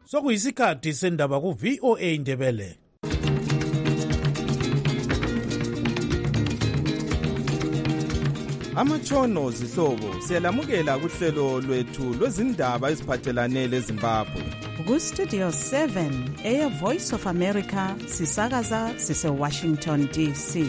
Sokuyisikhathi sendaba ku VOA Indebele. Amatshono zihlobo siyalamukela kuhlelo lwethu lwezindaba eziphathelane leZimbabwe. Ku Studio 7 Air Voice of America sisakaza sise Washington DC.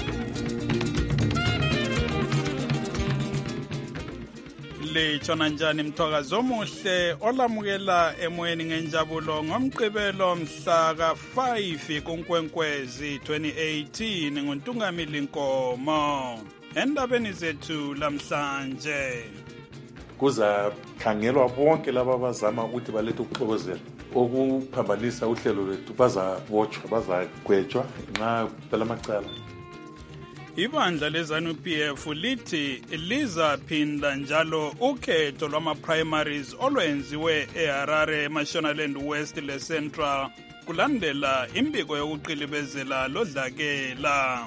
Litshona njani mthwakazo omuhle olamukela emoyeni ngenjabulo ngomgqibelo mhla ka-5 kuNkwenkwezi 2018 nguNtungamili Nkomo. Endabeni zethu lamhlanje kuza khangelwa bonke laba abazama ukuthi balethe ukuxokozela okuphambanisa uhlelo lwethu bazabotshwa bazagwetshwa nxa phela amacala. Ibandla leZANU-PF lithi lizaphinda njalo ukhetho lwama-primaries olwenziwe eHarare, eMashonaland West leCentral kulandela imbiko yokuqilibezela lodlakela.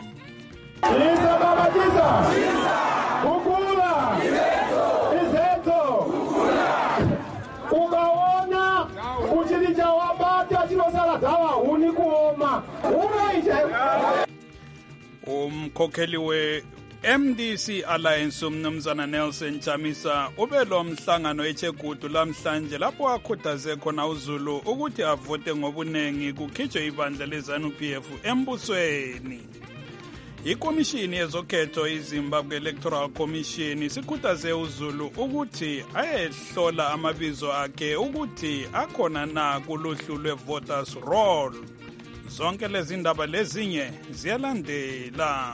Umkhokheli we-MDC Alliance umnumzana Nelson Chamisa ubelo mhlangano eChegutu lamhlanje lapho akhuthaze khona uZulu ukuthi avote ngobunengi kukhitshwe ibandla leZANU-PF embusweni. Ikomishini yezokhetho iZimbabwe Electoral Commission sikhuthaze uZulu ukuthi ayehlola amabizo akhe ukuthi akhona na kuluhlu lwe-voters roll. Zonke lezi ndaba lezinye ziyalandela.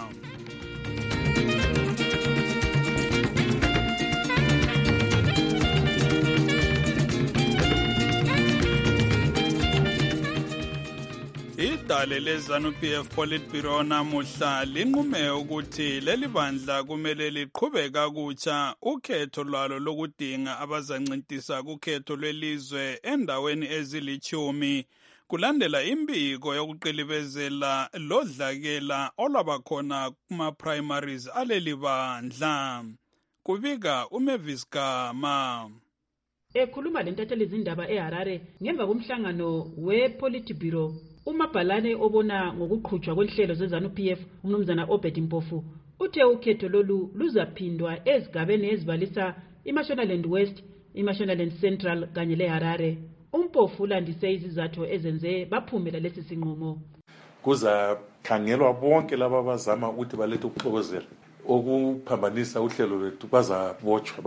Idale leZANU-PF Politburo namuhla linqume ukuthi leli bandla kumele liqhubeke kakutsha ukhetho lwalo lokudinga abazancintisa kukhetho lwelizwe endaweni ezili-10 kulandela imbiko yokuqilibezela lodlakela olwabakhona kuma-primaries aleli bandla. Kubika uMavis Gama. Ekhuluma lentatheli izindaba eHarare ngemva komhlangano wePolitburo, umabhalane obona ngokuqhutshwa kwenhlelo zeZANU-PF umnumzana Obed Mpofu uthe ukhetho lolu luzaphindwa ezigabeni ezibalisa iMashonaland West, iMashonaland Central kanye leHarare. Umpofu ulandise izizathu ezenze baphumela lesi sinqumo. Kuza khangelwa bonke laba abazama ukuthi balethe ukuxokozela okuphambanisa uhlelo lwethu bazabotshwa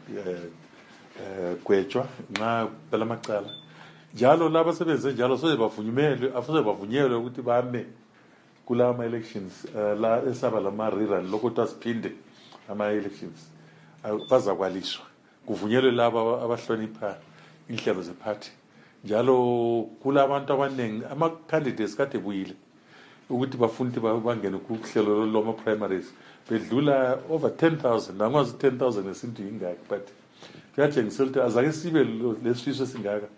bazagwetshwa nxa phela amacala. Njalo laba sebenze njalo soze bavunyelwe ukuthi bame kula ama-elections la esaba lama-rerun lokuthi asiphinde ama-elections bazakwaliswa kuvunyelwe laba abahlonipha inhlelo zephathi. Njalo kula abantu abaningi ama-candidates kade buyile ukuthi bafunde bangene kuhlelo lwama-primaries bedlula over 10,000 nangwazi 10,000 ngesintu yingaki but kuyatshengisa ukuthi azake sibe lesifiso esingaka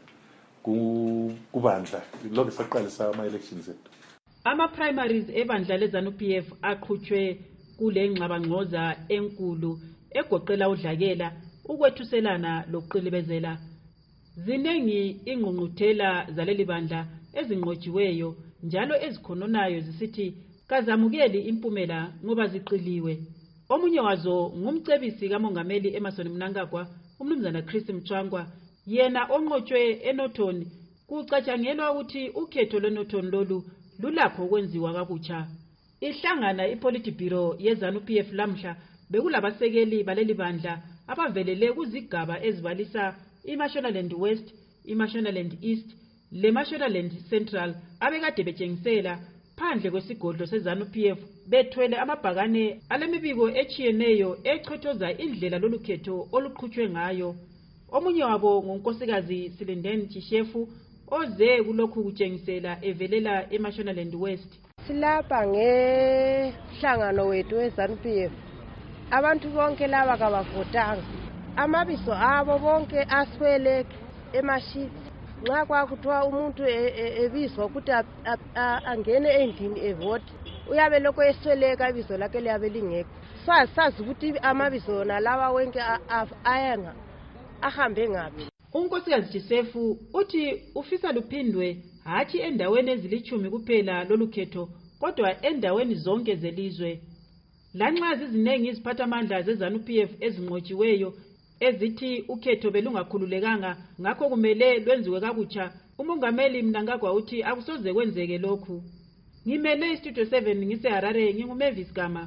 kubandla lokho saqalisa ama-elections ethu. Ama-primaries ebandla leZANU-PF aqhutshwe kule ngxabangxoza enkulu egoqela udlakela ukwethuselana lokuqilibezela. Zinengi ingqungquthela zaleli bandla ezinqotshiweyo njalo ezikhononayo zisithi kazamukeli impumela ngoba ziqiliwe. Omunye wazo ngumcebisi kamongameli Emmerson Mnangagwa umnumzana Chris Mchwangwa, yena onqotshwe eNorton. Kucatshangelwa ukuthi ukhetho lweNorton lolu lulapho ukwenziwa kakutsha. Ihlangana iPolitburo yeZANU-PF lamhla bekulabasekeli baleli bandla abavelele kuzigaba ezibalisa iMashonaland West, iMashonaland East, leMashonaland Central abekade betshengisela phandle kwesigodlo seZANU-PF bethwele amabhakane alemibiko echiyeneyo echothoza indlela lolukhetho oluqhutshwe ngayo. Omunye wabo ngunkosikazi Silindeni Chishefu oze kulokhu kutshengisela evelela eMashonaland West. Silapha ngehlangano wethu weZANU-PF. Abantu bonke laba kabavotanga. Amabizo abo bonke aswele emashiti. Nxa kwakuthiwa umuntu ebizwa ukuthi angene endlini evote, uyabe lokho esweleka ibizo lakhe liyabe lingekho. Sazi ukuthi amabizo nalawa wonke ayanga ahambe ngaphi. unkosikazi Jisefu uthi ufisa luphindwe hathi endaweni ezilithumi kuphela lolukhetho kodwa endaweni zonke zelizwe. Lanxa zizinengi iziphathamandla zeZANU-PF ezinqotshiweyo ezithi ukhetho belungakhululekanga ngakho kumele lwenziwe kabutsha, umongameli Mnangagwa uthi akusoze kwenzeke lokhu. Ngimele iStudio 7 ngiseHarare, nginguMavis Gama.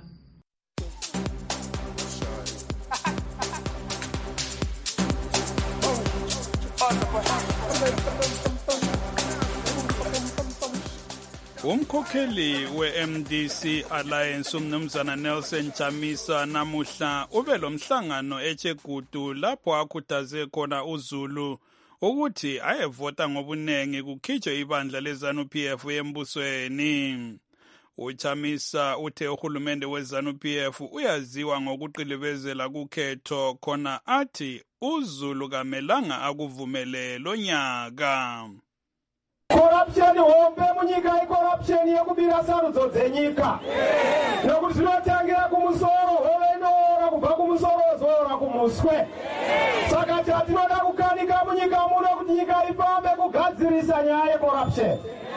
Umkhokheli we-MDC Alliance umnumzana Nelson Chamisa namuhla ube lomhlangano eChegutu lapho akhuthaze khona uZulu ukuthi ayevota ngobunengi kukhitshwe ibandla leZANU-PF embusweni. UChamisa uthe uhulumende weZANU-PF uyaziwa ngokuqilibezela kukhetho khona athi uZulu kamelanga akuvumele lo nyaka. Corruption hombe munyika corruption yekubira sarudzo dzenyika nokuti zvinotangira kumusoro hovenora kubva kumusoro zora kumuswe saka tinoda kukanika munyika muno kuti nyika ifambe kugadzirisa nyaya yecorruption.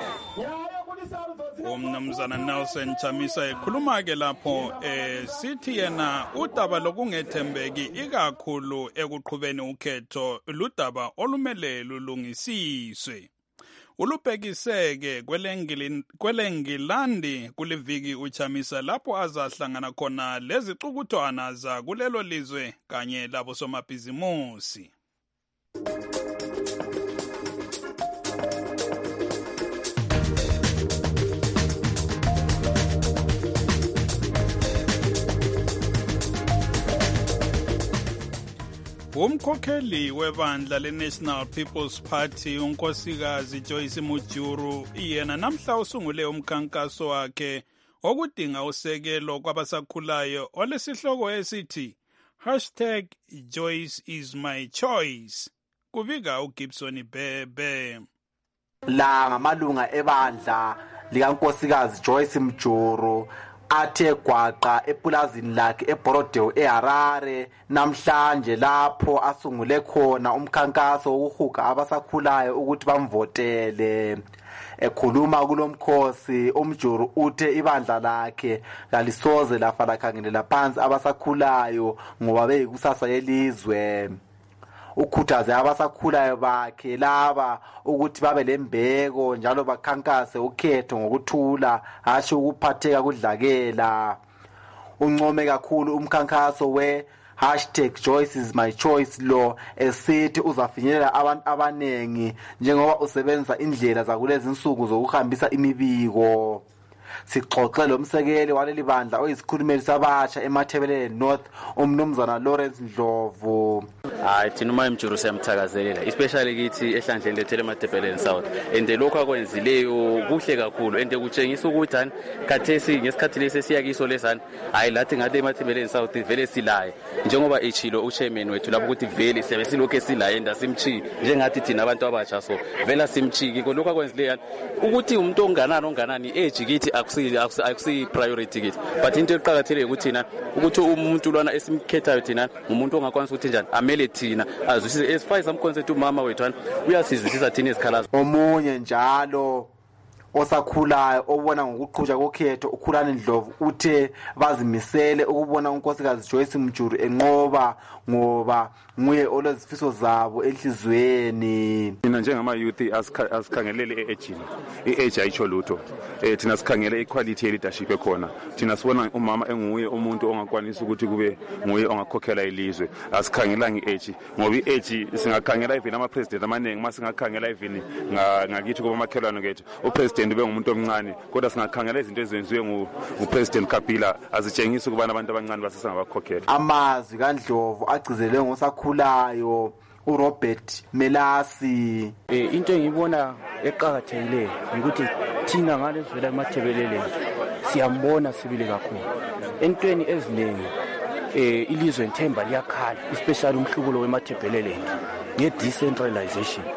Umnumzana Nelson Chamisa ekhuluma-ke lapho sithi yena udaba lokungethembeki ikakhulu ekuqhubeni ukhetho ludaba olumele lulungisiswe. Ulubhekiseke kwelengilandi kuliviki uChamisa lapho azahlangana khona lezicukuthwana za kulelo lizwe kanye labo somabhizimusi. Umkhokheli webandla leNational People's Party unkosikazi Joyce Mujuru yena namhla usungule umkhankaso wakhe okudinga usekelo kwabasakhulayo olesihloko esithi #Joyce is my choice. Kubika uGibson Bebe. La ngamalunga ebandla likankosikazi Joyce Mujuru athe gwaqa epulazini lakhe eBorodeo eHarare namhlanje lapho asungule khona umkhankaso wokuhuga abasakhulayo ukuthi bamvotele. Ekhuluma kulomkhosi uMjuru uthe ibandla lakhe kalisoze lafa lakhangelela phansi abasakhulayo ngoba beyikusasa yelizwe. Ukhuthaze abasakhulayo bakhe laba ukuthi babe lembeko njalo bakhankase ukhetho ngokuthula hashi ukuphatheka kudlakela. Uncome kakhulu umkhankaso we #Joyce is my choice lo esithi uzafinyelela abantu abanengi njengoba usebenza indlela zakulezi insuku zokuhambisa imibiko. Sixoxe lo msekeli waleli bandla oyisikhulumeli sabatsha eMathebeleni North umnumzana Lawrence Ndlovu. Thina uma Mjuru siyamthakazelela especially kithi ehlandleni lethu eMathebeleni South and lokho akwenzileyo kuhle kakhulu and kutshengisa ukuthi khathesi ngesikhathi lesi siyakiso lesana hayi lathi ngathi eMathebeleni South vele silaye njengoba echilo uchairman wethu lapho ukuthi vele siyabe silokho esilaye ndasimchi njengathi thina abantu abatsha so vela simchiki lokho akwenzileyo ukuthi umuntu onganani age kithi akusi priority kithi but into eqhakathekile ukuthi thina ukuthi umuntu lwana esimkhethayo thina umuntu ongakwanisa ukuthi njani amele thina azwisise as far as amconcept umama wethu uyasizwisisa thina izikhalazo. Omunye njalo osakhulayo obona ngokuqhubeka kokhetho ukhulani Ndlovu uthe bazimisele ukubona unkosikazi Joyce Mjuru enqoba ngoba nguye olezifiso zabo enhlizweni. Mina njengama youth asikhangelele eage iage ayitsho lutho thina sikhangele equality leadership ekhona thina sibona umama enguye umuntu ongakwanisa ukuthi kube nguye ongakhokhela ilizwe asikhangela ngeage ngoba iage singakhangela even ama president amaningi masingakhangela even ngakithi kuba makhelwane kethu upresident ube ngumuntu omncane kodwa singakhangela izinto ezenziwe ngupresident Kabila azitshengisa ukubana abantu abancane basesengabakhokhela. Amazwi kaNdlovu agcizelwe ngosakhulayo uRobert Melasi. Into engibona eqhakathekileyo ukuthi thina ngalezwe eMathebeleni siyambona sibile kakhulu entweni eziningi ilizwe nthemba liyakhala especially umhlubulo weMathebeleni nge-decentralization.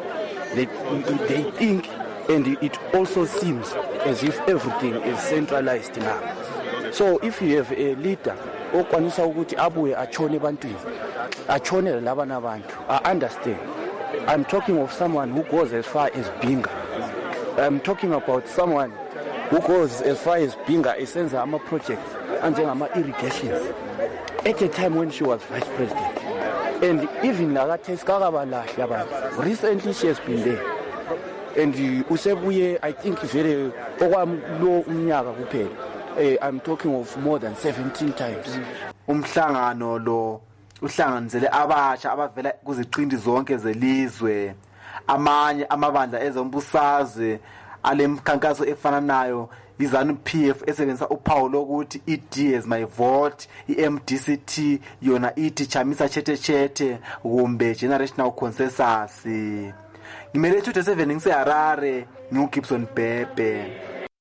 They think and it also seems as if everything is centralized now. So if you have a leader okwanisa ukuthi abuye achone ebantwini achone laba nabantu I understand I'm talking of someone who goes as far as Binga. I'm talking about someone who goes as far as Binga esenza ama-projects anjengama-irrigations at a time when she was vice president. And even nakathesi kakabalahle abantu. Recently she has been there. And usebuye, I think vele okwamlo umnyaka kuphela. I'm talking of more than 17 times. Umhlangano lo uhlanganisele abasha abavela kuziqindi zonke zelizwe. Amanye amabandla ezombusazwe alemkhankaso efana nayo iZANU-PF esebenzisa uphawu lokuthi iD as my vote, iMDCT yona ithi chamisa chethe kumbe generational consensus. Ngimele 27 ngiseHarare ngiuGibson Bhebhe.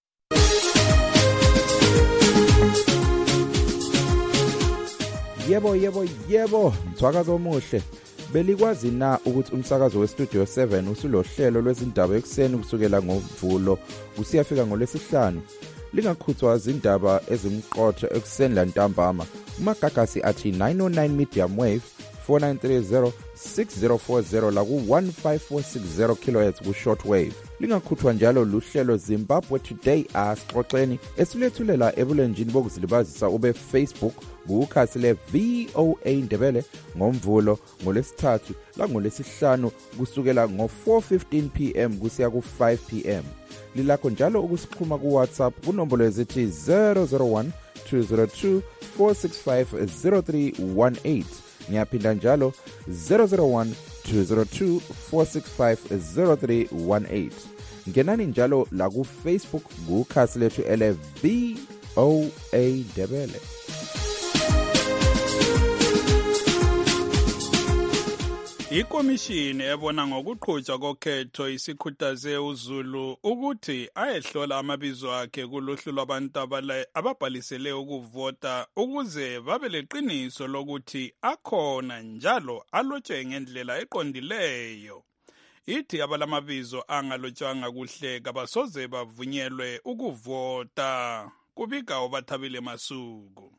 Yebo, mthwakazo omuhle. Belikwazi na ukuthi umsakazo weStudio 7 usulohlelo lwezindaba ekseni kusukela ngoMvulo usiyafika ngolwesihlanu. Lingakhuthwa izindaba ezimqotho ekseni lantambama. Umagagasi athi 909 medium wave 4930 6040 la ku 15460 kHz ku shortwave. Lingakhuthwa njalo luhlelo Zimbabwe Today asixoxeni esilethulela ebulenjini bokuzilibazisa ube Facebook kukhasi le VOA Ndebele ngoMvulo ngolesithathu la ngolesihlanu kusukela ngo4:15 PM kusiya ku5 PM. Lilakho njalo ukusixhuma ku WhatsApp kunombolo ezithi 001 202 465 0318. Ngiyaphinda njalo 001 202 465 0318. Ngenani njalo la ku Facebook kukhasi lethu ele VOA Ndebele. Ikomishini ebona ngokuqhutshwa kokhetho isikhuthaze uZulu ukuthi ayehlola amabizo akhe kuluhlu lwabantu ababhalisele ukuvota ukuze babe leqiniso lokuthi akhona njalo alotshwe ngendlela eqondileyo. Ithi abalamabizo angalotshwanga kuhle kabasoze bavunyelwe ukuvota. Kubika uBathabile Masuku.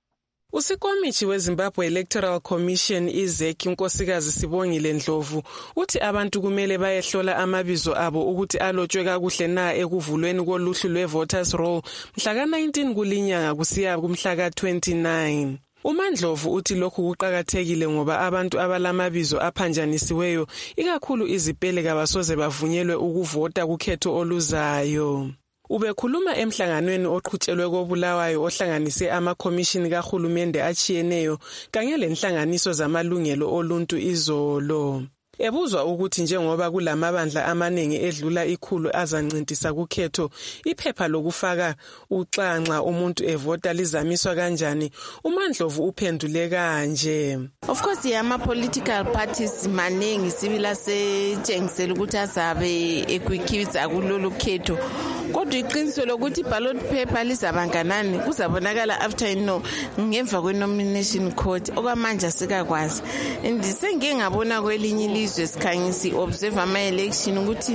Usikomithi weZimbabwe Electoral Commission iZEC unkosikazi Sibongile Ndlovu uthi abantu kumele bayehlola amabizo abo ukuthi alotshwe kakuhle na ekuvulweni koluhlu lwevoters roll mhla ka19 kulinyanga kusiya kumhla ka29. uMandlovu uthi lokhu kuqhakathekile ngoba abantu abalamabizo aphanjanisiweyo ikakhulu izipele kabasoze bavunyelwe ukuvota kukhetho oluzayo. Ubekhuluma emhlanganweni oqhutshelwe koBulawayo ohlanganise amakhomishini kahulumende achiyeneyo kanye lenhlanganiso zamalungelo oluntu izolo. Ebuzwa ukuthi njengoba kulamabandla amaningi edlula 100 azancintisa kukhetho, iphepha lokufaka uxanxa umuntu evota lizamiswa kanjani, uMandlovu uphendule kanje. Of course ama-political parties maningi sibila setshengisela ukuthi azabe ekwikhitha kulolu khetho. Kodwa iqiniso lokuthi ballot paper lizabanganani kuzabonakala after ngemva kwe-nomination court okwamanje asikakwazi. Sengike ngabona kwelinye ilizwe sikhangisi observe ama-election ukuthi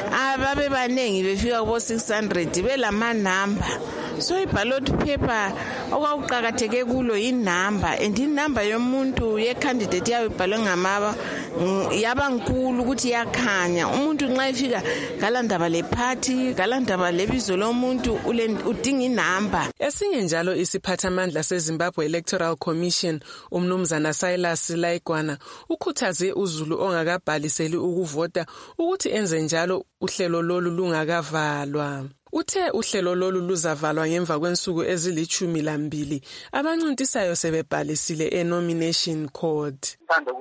ababe baningi befika kubo 600 belamanamba. So i-ballot paper okwaqhakatheke kulo inamba and inamba yomuntu ye-candidate yabe ibhalwe ngamaba yabankulu ukuthi yakhanya umuntu nxa efika galandaba le-party galandaba lebizo lomuntu udinga inamba. Esinye njalo isiphathamandla seZimbabwe Electoral Commission umnumzana Silas Laikwana ukhuthaze uZulu ongakabhaliseli ukuvota ukuthi enze njalo uhlelo lolu lungakavalwa. Uthe uhlelo lolu luzavalwa ngemva kwensuku ezili12 abancintisayo sebebhalisile e-nomination court.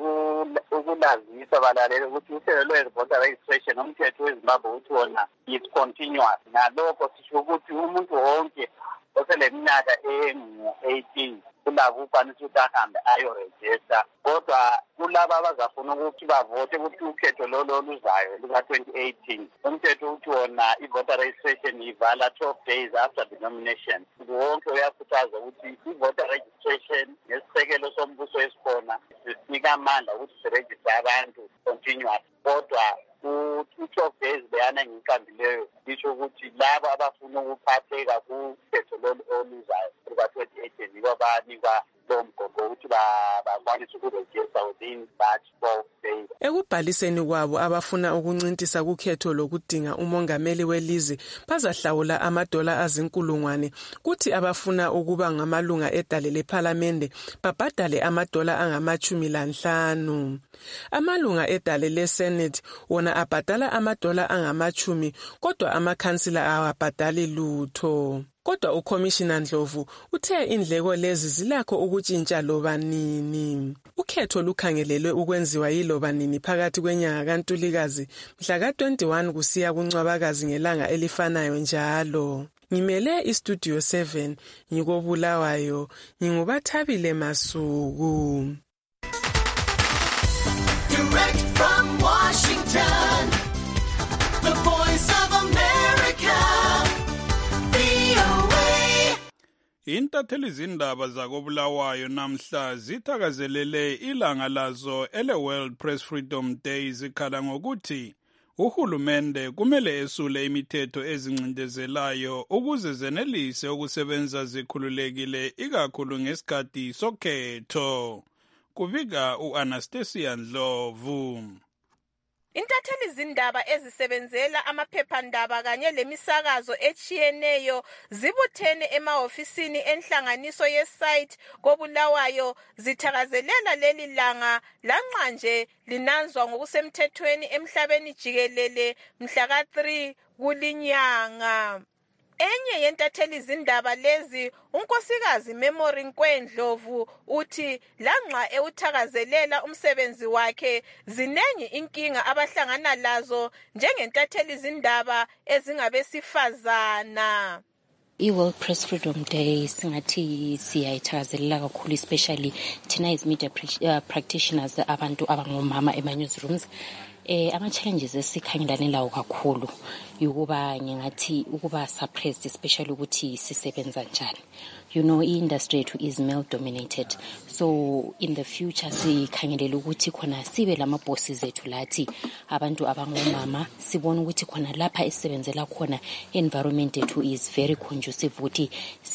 Ukulazisa balalele ukuthi uhlelo lwe-voter registration umthetho weZimbabwe uthi wona is continuous. Nalokho sisho ukuthi umuntu wonke oseleminyaka engu-18 kulabo ukwanisa ukuthi ahambe ayorejista. Kodwa kulaba abazafuna ukuthi bavote ukuthi ukhetho lolo luzayo luka-2018 umthetho uthi wona i-voter registration ivala 12 days after the nomination. Wonke uyakhuthaza ukuthi i-voter registration nesisekelo sombuso esikhona sinika amandla ukuthi sirejiste abantu continuous. Kodwa u-12 days leyana engiyiqambileyo isho ukuthi labo abafuna ukuphatheka kukhetho lolu oluzayo luka-2018 yibo banikwa lo mgogo ukuthi bakwanise ukurejista within that 12 Day. Ekubhaliseni kwabo abafuna ukuncintisa kukhetho lokudinga umongameli welizwe bazahlawula $1 azinkulungwane, kuthi abafuna ukuba ngamalunga edale lephalamende babhadale $15. Amalunga edale leSenate wona abhadala $10, kodwa amakhansila awabhadali lutho. Kodwa uCommissioner Ndlovu uthe indleko lezi zilakho ukutshintsha loba nini. Ukhetho lukhangelelwe ukwenziwa yiloba nini phakathi kwenyanga kaNtulikazi mhla ka-21 kusiya kuNcwabakazi ngelanga elifanayo njalo. Ngimele iStudio 7 ngikobulawayo, nginguBathabile Masuku. Direct from Washington, the Voice of America. Intatheli zindaba zakobulawayo namhla zithakazelele ilanga lazo ele-World Press Freedom Day zikhala ngokuthi uhulumende kumele esule imithetho ezincindezelayo ukuze zenelise ukusebenza zikhululekile ikakhulu ngesikhathi sokhetho. Kubika u-Anastasia Ndlovu. Intatheli zindaba ezisebenzela amaphephandaba kanye lemisakazo echiyeneyo zibuthene emahofisini enhlanganiso yesite kobulawayo zithakazelela leli langa lanqanje linanzwa ngokusemthethweni emhlabeni jikelele mhla ka-3 kulinyanga. Enye yentatheli zindaba lezi unkosikazi Memory Nkwendlovu uthi lanxa ewuthakazelela umsebenzi wakhe zinengi inkinga abahlangana lazo njengentatheli zindaba ezingabesifazana. I-World Press Freedom Day singathi siyayithakazelela kakhulu, especially thina as media practitioners abantu abangomama ema-newsrooms. Ama-challenges esikhangelane lawo kakhulu yukuba ngingathi ukuba suppressed, especially ukuthi sisebenza njani. You know, i-industry yethu is male dominated, so in the future sikhangelela ukuthi khona sibe lama-bosses ethu lathi abantu abangomama, sibona ukuthi khona lapha esisebenzela khona environment yethu is very conducive ukuthi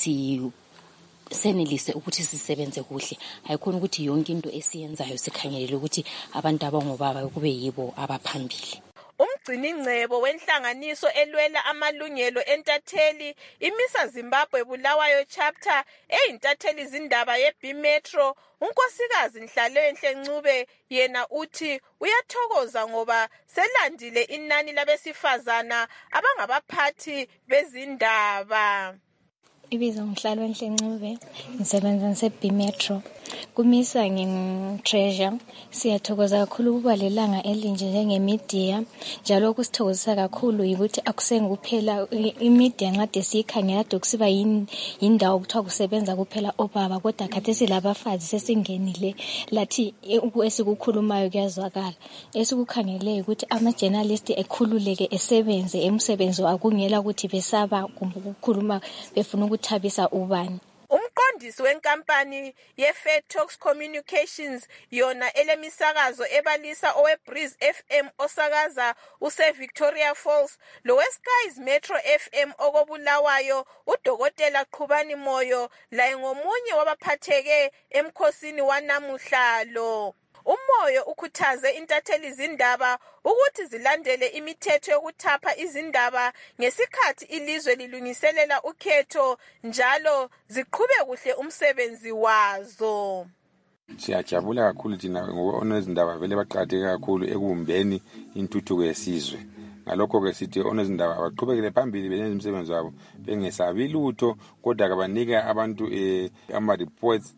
senelise ukuthi sisebenze kuhle. Hayikhona ukuthi yonke into esiyenzayo sikhangelele ukuthi abantu abangobaba kube yibo abaphambili. Umgciningcebo wenhlanganiso elwela amalungelo entatheli imisa Zimbabwe Bulawayo chapter eyintatheli zindaba ye-B Metro, unkosikazi Nhlalonhle Ncube yena uthi uyathokoza ngoba selandile inani labesifazana abangabaphathi bezindaba. Ibizo Nhlalonhle Ncube, ngisebenza nase-B Metro. Kumisa ngi-Treasure. Siyathokoza kakhulu ukuba lelanga elinje njenge-media. Njalo okusithokozisa kakhulu ukuthi akusengikuphela i-media ngade siyikhangela kade kusiba yindawo kuthiwa kusebenza kuphela obaba, kodwa khathesi labafazi sesingenile lathi esikukhulumayo kuyazwakala. Esikukhangeleyo ukuthi ama-journalist ekhululeke esebenze emsebenzi akungela ukuthi besaba kumbe ukukhuluma befuna ukuthabisa ubani. Umqondisi wenkampani ye-Fair Talks Communications yona elemisakazo ebalisa owe-Breeze FM osakaza use-Victoria Falls lowe-Skies Metro FM okobulawayo uDokotela Qhubani Moyo laye ngomunye wabaphatheke emkhosini wanamuhla lo. Umoyo ukhuthaze intatheli zindaba ukuthi zilandele imithetho yokuthapha izindaba ngesikhathi ilizwe lilungiselela ukhetho njalo ziqhube kuhle umsebenzi wazo. Siyajabula kakhulu thina ngoba onezindaba vele baqhatheke kakhulu ekubumbeni intuthuko yesizwe. Ngalokho ke sithi onezindaba abaqhubekele phambili benze umsebenzi wabo bengesabi lutho, kodwa kabanika abantu ama-reports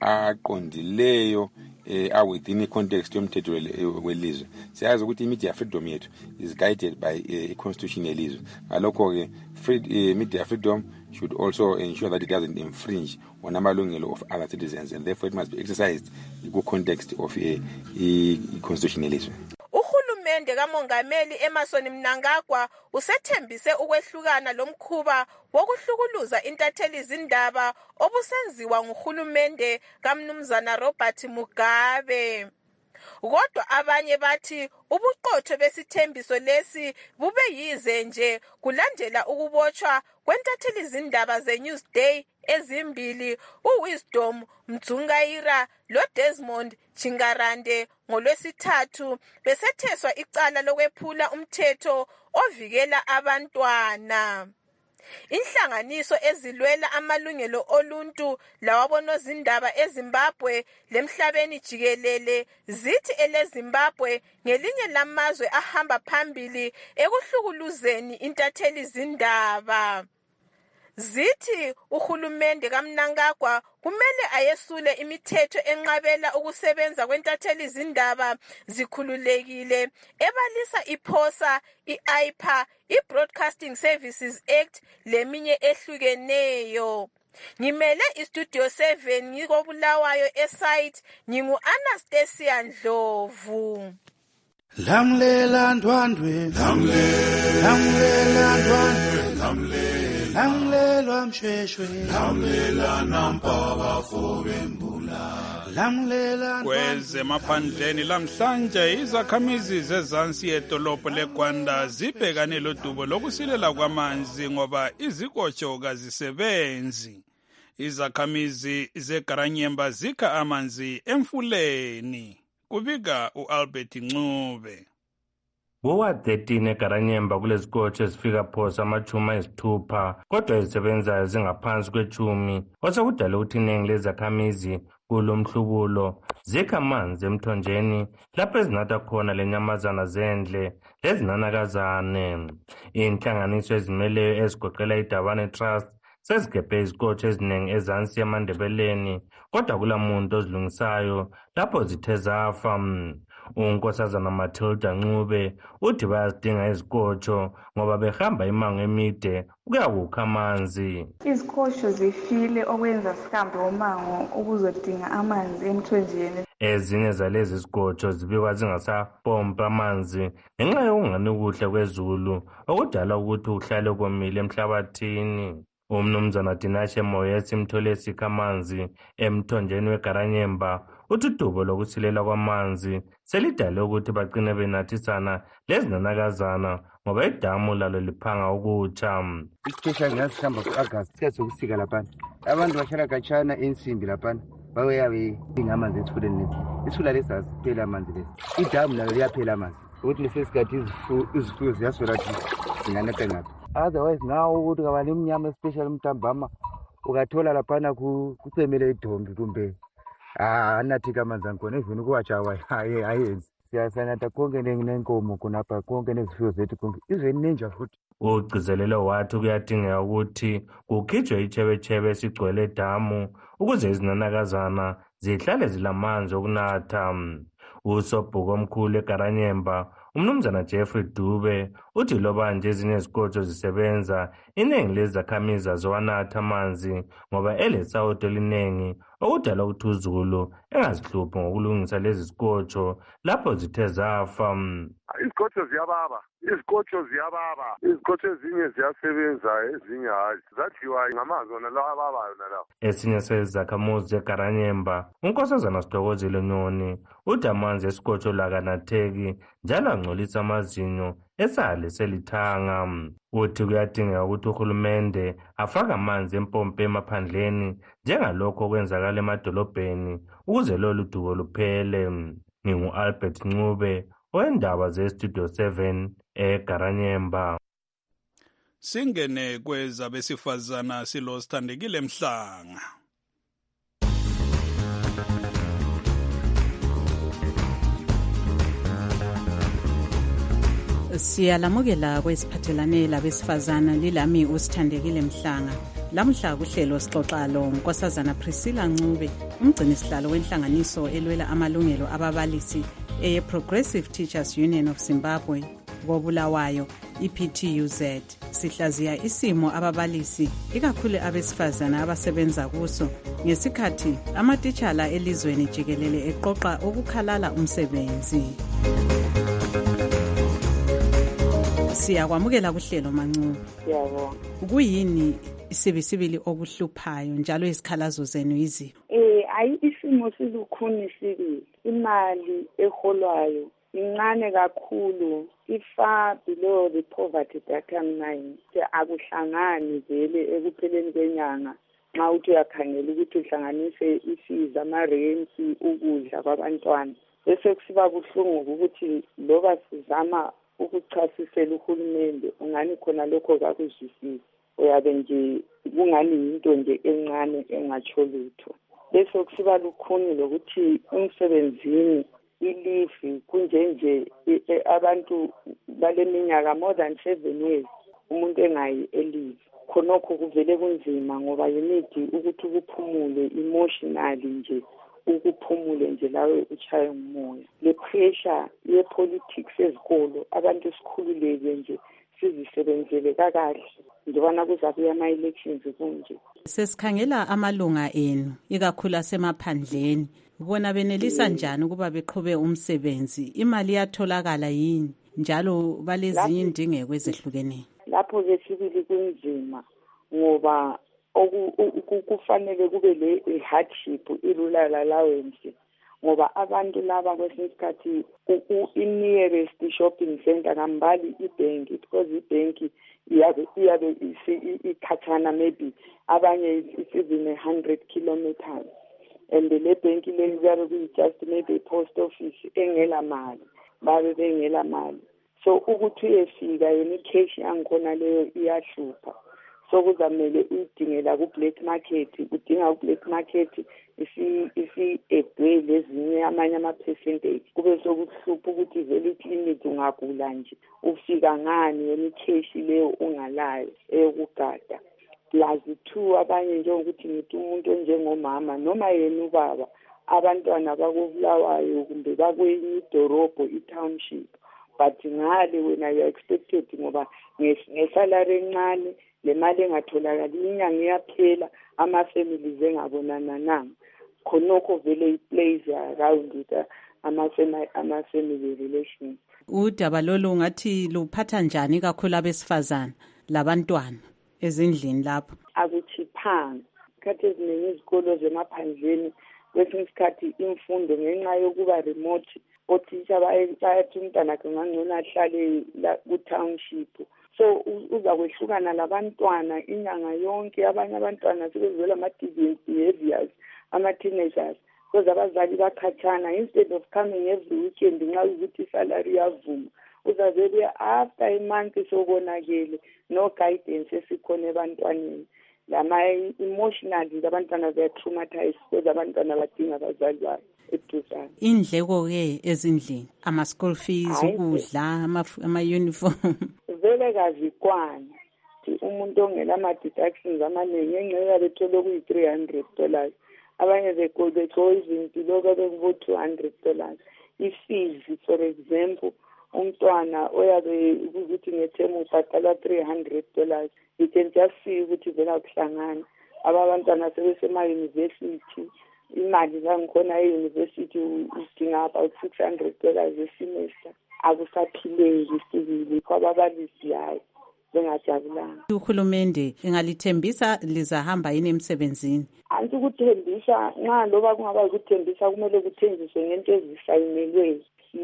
aqondileyo within i-context yomthetho welizwe. Siyazi ukuthi i-media freedom yethu is guided by i-constitution yelizwe. Ngalokho-ke media freedom should also ensure that it doesn't infringe on amalungelo of other citizens, and therefore it must be exercised in the context of i-constitution yelizwe. Uhulumende kamongameli Emmerson Mnangagwa usethembise ukwehlukana lomkhuba wokuhlukuluza intatheli zindaba obusenziwa nguhulumende kaMnumzana Robert Mugabe. Kodwa abanye bathi ubuqotho besithembiso lesi bube yize nje kulandela ukubotshwa kwentatheli zindaba zeNewsday ezimbili uWisdom Mdzungayira loDesmond Chingarande ngoLwesithathu besetheswa icala lokwephula umthetho ovikela abantwana. Inhlanganiso ezilwela amalungelo oluntu lawabonozindaba eZimbabwe lemhlabeni jikelele zithi eleZimbabwe ngelinye lamazwe ahamba phambili ekuhlukuluzeni intatheli zindaba. Zithi uhulumende kaMnangagwa kumele ayesule imithetho enqabela ukusebenza kwentatheli zindaba zikhululekile ebalisa iPhosa, iAIPA, iBroadcasting Services Act leminye ehlukeneyo. Ngimele iStudio 7 ngikobulawayo esite ngingu-Anastasia Ndlovu. Lamlela ndwandwe, lamlela ndwandwe, lamlelwa mshweshwe, lamlela nampaba fobembula, lamlela kwezemaphandleni lamhlanje izakhamizi zezansi yedolobho leGwanda zibhekane lodubo lokusilela kwamanzi ngoba izikotsho kazisebenzi. Izakhamizi zeGaranyemba zikha amanzi emfuleni. Kubika uAlbert Ncube. Kuwa 13 eGaranyemba kulezikotsho ezifika phosa amachumi ayisithupha kodwa ezisebenzayo zingaphansi kwechumi osekudala ukuthi iningi lezakhamizi kulo mhlubulo zikha amanzi emthonjeni lapho ezinatha khona lenyamazana zendle lezinanakazane. Inhlanganiso ezimeleyo ezigoqela iDabane Trust sezigebhe izikotsho eziningi ezansi yamandebeleni kodwa kulamuntu ozilungisayo lapho zithe zafa. Unkosazana Matilda Ncube uthi bayazidinga izikotsho ngoba behamba imango emide ukuyakukha amanzi. Izikotsho zifile okwenza sihambe umango ukuzodinga amanzi emthonjeni. Ezinye zalezi zikotsho zibikwa zingasapompa amanzi ngenxa yokungani kuhle kwezulu okudala ukuthi uhlale komile emhlabathini. Umnumzana Dinashe Moyes imthole sikha amanzi emthonjeni weGaranyemba uthi udubo lokusilela kwamanzi selidale ukuthi baqine benathisana lezinanakazana ngoba idamu lalo liphanga ukutsha. Especially ngasihamba ku-August siyasokusika laphana abantu bahlala katshana ensimbi laphana bayabe ingamanzi esifuleni lesi isifula lesi asiphela amanzi lesi idamu nalo liyaphela amanzi ukuthi lesesikhathi izifuyo ziyaswela ukuthi zinganatha ngaphi. Otherwise now ukuthi kabali imnyama especially mntambama ukathola laphana kucemele idombi kumbe anathika amanzi ankhona even ukuwatshawa ayenzi. Siyasanatha konke nenkomo khonapha konke nezifuyo zethu konke even ninja futhi. Ugcizelelo wathi kuyadingeka ukuthi kukhitshwe ichebechebe esigcwele edamu ukuze izinanakazana zihlale zilamanzi okunatha. Usobhuko omkhulu eGaranyemba umnumzana Jeffrey Dube uthi loba nje ezinye izikotsho zisebenza iningi lezakhamizi azowanatha amanzi ngoba elesawudo eliningi okudala ukuthi uzulu engazihluphi ngokulungisa lezi zikotsho lapho zithe zafa. Izikotsho ziyababa izikotsho ezinye ziyasebenza ezinye hayi zadliwa ngamazona lawa ababayo nalawo. Esinye sezakhamuzi zeGaranyemba unkosazana Sithokozile Nyoni uthi amanzi esikotsho lakanatheki njalo angcolisa amazinyo esale selithanga. Uthi kuyadingeka ukuthi uhulumende afake amanzi empompi emaphandleni njengalokho okwenzakala emadolobheni ukuze lolu dubo luphele. Ngingu-Albert Ncube wendaba zeStudio 7 eGaranyemba. Singene kwezabesifazana silo Sithandekile Mhlanga. Siyalamukela kwesiphathelane labesifazana lilami uSithandekile Mhlanga. Lamhla kuhlelo sixoxa lo Nkosazana Priscilla Ncube, umgcini sihlalo wenhlanganiso elwela amalungelo ababalisi Progressive Teachers Union of Zimbabwe kobulawayo iPTUZ. Sihlaziya isimo ababalisi ikakhulu abesifazana abasebenza kuso ngesikhathi amatitshala elizweni jikelele eqoqa ukukhalala umsebenzi. Siyakwamukela kuhlelo Mancube. Siyabonga. Kuyini isibisibili okuhluphayo njalo izikhalazo zenu yiziphi? Isimo isimo silukhuni sibili. Imali eholwayo incane kakhulu, ifar below the poverty datum line. Akuhlangani vele ekupheleni kwenyanga nxa uthi uyakhangela ukuthi uhlanganise isiza, amarensi, ukudla kwabantwana. Bese kusiba buhlungu ukuthi loba sizama ukuchasisela uhulumende ungani khona lokho kakuzwisisi. Uyabe nje kungani yinto nje encane engatsho lutho. Bese kusiba lukhuni lokuthi umsebenzini ilifi kunjenje abantu baleminyaka more than 7 years umuntu engayi elive. Khonokho kuvele kunzima ngoba yimidi ukuthi ukuphumule emotionally nje, ukuphumule nje lawe uchaye umoya. Le pressure ye politics ezikolo abantu sikhululeke nje sizisebenzele kakahle njengana kuzabuya ama-elections kunje. Sesikhangela amalunga enu ikakhulu asemaphandleni, bona benelisa njani ukuba beqhube umsebenzi? Imali iyatholakala yini njalo balezinye indingeko ezehlukeneyo? Lapho ke sibili kunzima ngoba kufanele kube le hardship, i-rural allowance, ngoba abantu laba kwesinye isikhathi i-nearest shopping center kambali ibhenki, because ibhenki iyabe ikhathana, maybe abanye it's even 100 kilometers, and le bhenki le kuyabe kuyi-just maybe post office engela mali, babe bengela mali. So ukuthi uyefika yona i-cash yangikhona leyo iyahlupha. So kuzamele uyidingela ku-black market, udinga ku-black market isi-edwe lezinye amanye ama-percentage. Kube sokuhlupha ukuthi vele ikliniki ungagula nje ufika ngani yona i-cash leyo ungalayo eyokugada. Plus 2 abanye njengokuthi ngithi umuntu onjengomama noma yena ubaba, abantwana bakubulawayo kumbe bakwenye idorobho, i-township, but ngale wena you expected ngoba ngesalary encane le mali engatholakali inyanga iyaphela, ama-families engabonana nanga. Khonokho vele i-plays around with ama-family relations. Udaba lolu ngathi luphatha njani kakhulu abesifazana labantwana ezindlini lapho? Akuchiphanga. Isikhathi eziningi izikolo zemaphandleni kwesinye isikhathi imfundo ngenxa yokuba remote, othisha bayathi umntwana kangangcono ahlale ku-township. So uza kwehlukana labantwana inyanga yonke. Abanye abantwana sebezela ama-deviant behaviors, ama-teenagers, because abazali bakhatshana. Instead of coming every weekend nxa ukuthi isalary yavuma, uzavele after a month sobonakele no guidance esikhona ebantwaneni. Emotionally abantwana baya-traumatized because abantwana badinga abazali babo eduzane. Indleko-ke ezindlini, ama-school fees, ukudla, ama-uniform, vele kazikwana. Umuntu ongela ama-deductions amaningi engxenye bethole kuyi-$300, abanye bethola izinto bekubo-$200. I-fees, for example, umntwana oyabe ukuthi ngethemu ubhadala $300, you can just see ukuthi vela kuhlangana. Abantwana sebesema-university, imali zangikhona e-university udinga about $600 a-semester. Akusaphileki sibili kwababalisi hayi bengajabulanga. Uhulumende engalithembisa lizahamba yini emsebenzini? Anti ukuthembisa nxa loba kungaba ukuthembisa kumele kuthenjiswe ngento ezisayinelwe.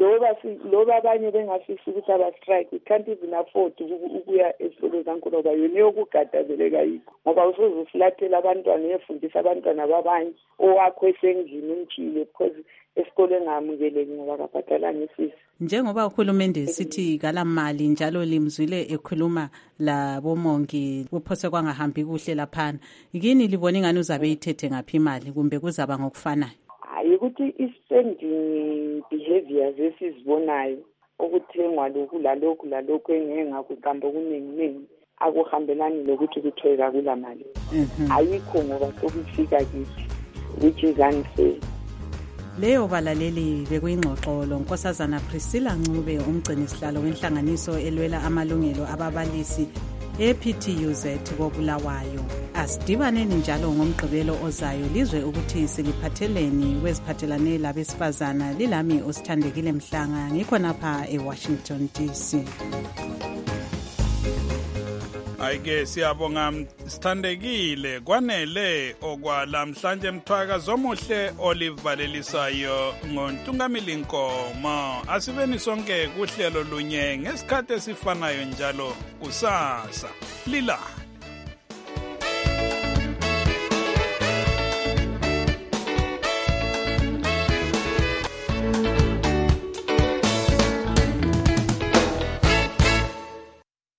Loba abanye bengafisi ukuthi aba-strike, we can't even afford ukuya ezikolo zankulu ngoba yona yokugadazela yikho. Ngoba usoze uflathela abantwana uyefundisa abantwana babanye owakho esendlini umtshile because esikole engamukeleki ngoba kabhadalanga ifisi. Njengoba uhulumende sithi kala mali njalo limzwile ekhuluma labomongi kuphose kwangahambi kuhle laphana, yini libona ingani uzabe ithethe ngaphi imali kumbe kuzaba ngokufanayo? Hayi ukuthi i-spending behaviors esizibonayo ukuthengwa lokhu lalokhu engeke ngakuqamba okuningi akuhambelani lokuthi kuthola kula mali. Ayikho ngoba sokufika kithi which is unfair. Leyo balaleli bekuyingxoxo lonkosazana Priscilla Ncube, umgcini sihlalo wenhlanganiso elwela amalungelo ababalisi ePTUZ koBulawayo. Asidibaneni njalo ngomgqibelo ozayo lizwe ukuthi siliphatheleni kweziphathelane labesifazana. Lilami Osithandekile Mhlanga, ngikhona lapha eWashington DC. Ayike siyabonga sithandekile kwanele okwalamhlanje emthwakazo omuhle olivalelisayo ngoNtungamili Nkomo. Asibeni sonke kuhlelo lunye ngesikhathi esifanayo njalo kusasa. Lila